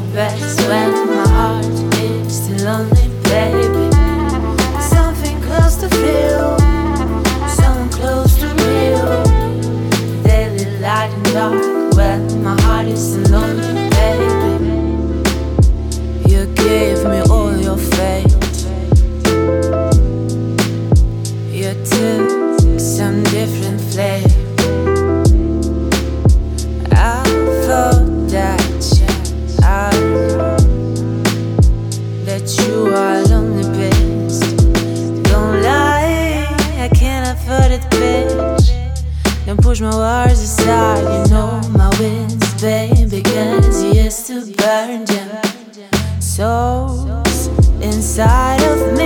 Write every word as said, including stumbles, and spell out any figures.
best when my heart is still lonely, baby. Something close to feel, someone close to real. Daily light and dark when my heart is still lonely, baby. You gave me all your faith. You took some different flavor. I thought that I that you are lonely, bitch. Don't lie, I can't afford it, bitch. Don't push my words aside, you know my wins, baby. Cause you used to burn them souls inside of me.